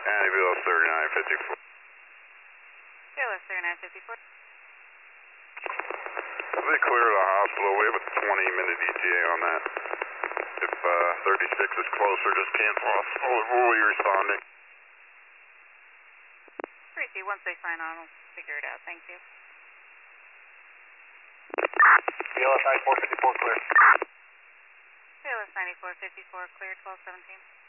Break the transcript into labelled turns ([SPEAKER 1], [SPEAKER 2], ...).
[SPEAKER 1] Andyville 3954.
[SPEAKER 2] KLS 3954.
[SPEAKER 1] They clear the hospital. We have a 20-minute ETA on that. If 36 is closer, just cancel off. We'll be responding.
[SPEAKER 2] 3C, once they sign on, we'll figure it out. Thank you.
[SPEAKER 3] KLS 9454 clear.
[SPEAKER 2] KLS 9454 clear, 1217.